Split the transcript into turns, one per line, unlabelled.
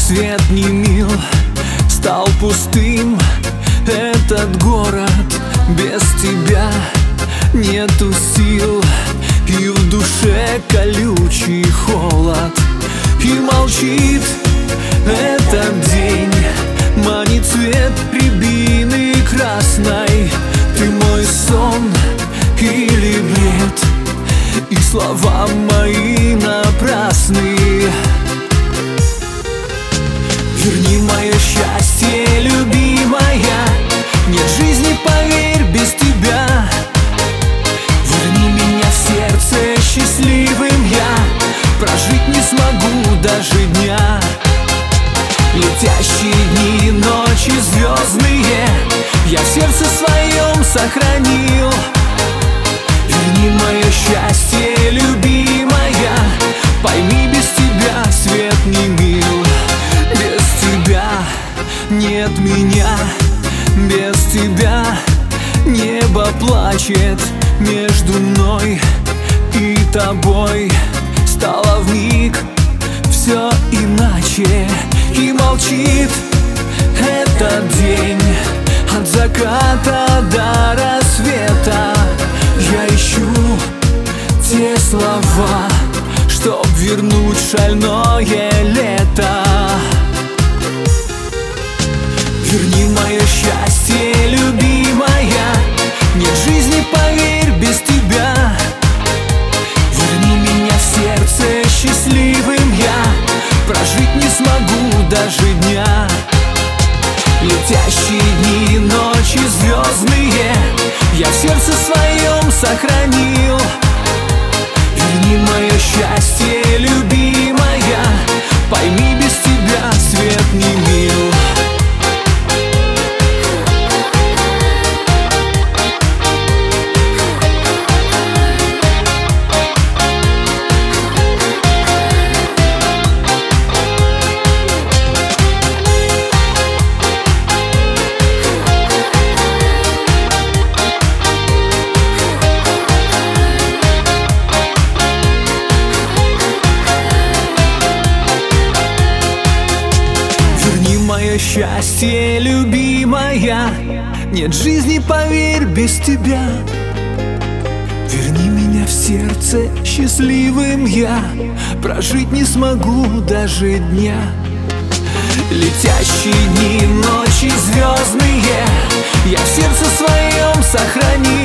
Свет не мил, стал пустым этот город. Без тебя нету сил, и в душе колючий холод. И молчит этот день, манит цвет рябины красной. Ты мой сон или бред, и слова мои напрасны. Верни мое счастье, любимая, нет жизни, поверь, без тебя. Верни меня в сердце счастливым я, прожить не смогу даже дня. Летящие дни, ночи звездные я в сердце своем сохранил. Верни мое счастье, любимая, пойми, без тебя свет не мил. Без тебя нет меня, без тебя небо плачет. Между мной и тобой стало вмиг все иначе. И молчит этот день от заката до рассвета. Я ищу те слова, чтоб вернуть шальное лето. Верни мое счастье, любимая, нет жизни, поверь, без тебя. Верни меня в сердце счастливым я, прожить не смогу даже дня. Летящие дни, ночи звездные я в сердце своем сохранил. Верни мое счастье, любимая, пойми, без тебя свет не мил. Мое счастье, любимая, нет жизни, поверь, без тебя. Верни меня в сердце счастливым я, прожить не смогу даже дня. Летящие дни, ночи звездные я в сердце своем сохранил.